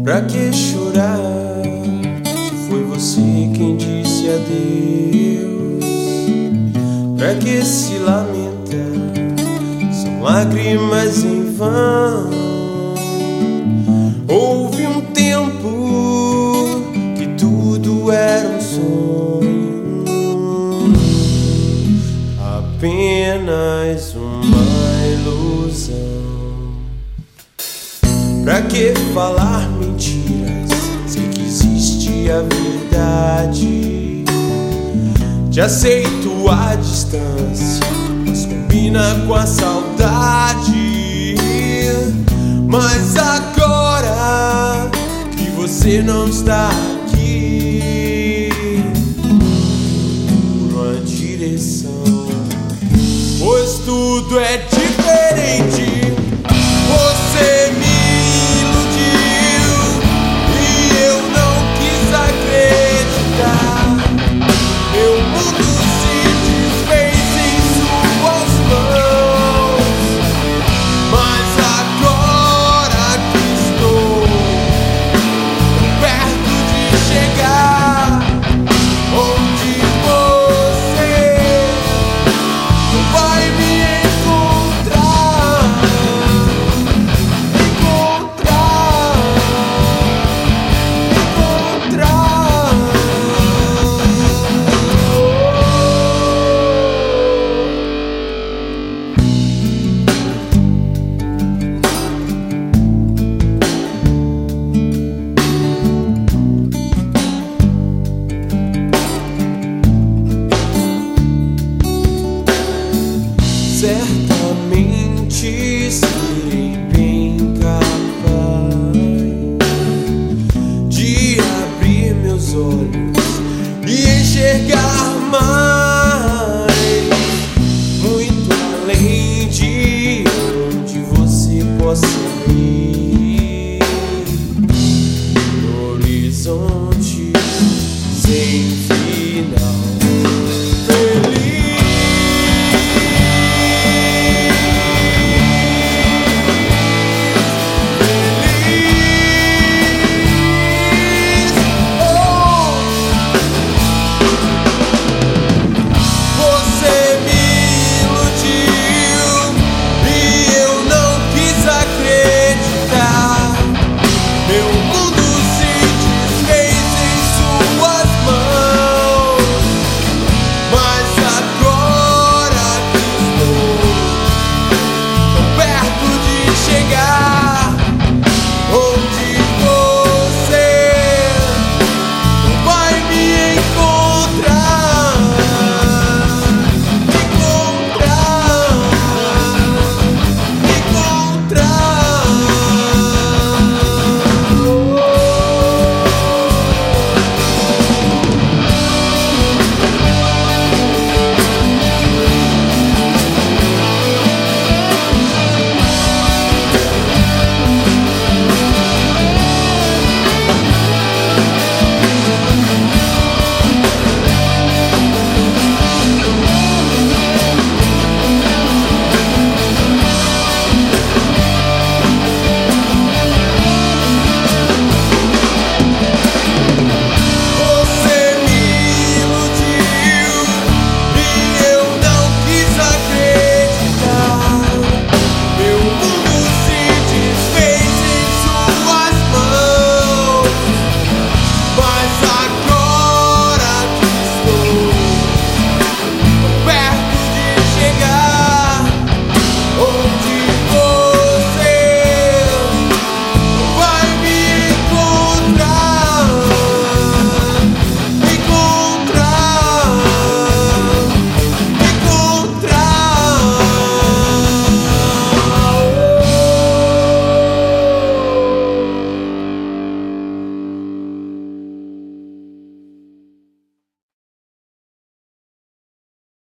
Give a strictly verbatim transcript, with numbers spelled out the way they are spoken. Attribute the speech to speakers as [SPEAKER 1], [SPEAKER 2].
[SPEAKER 1] Pra que chorar se foi você quem disse adeus? Pra que se lamenta? São lágrimas em vão. Houve um tempo que tudo era um sonho, apenas uma ilusão. Pra que falar mentiras? Sei que existe a verdade. Te aceito à distância, mas combina com a saudade. Mas agora que você não está aqui, uma direção, pois tudo é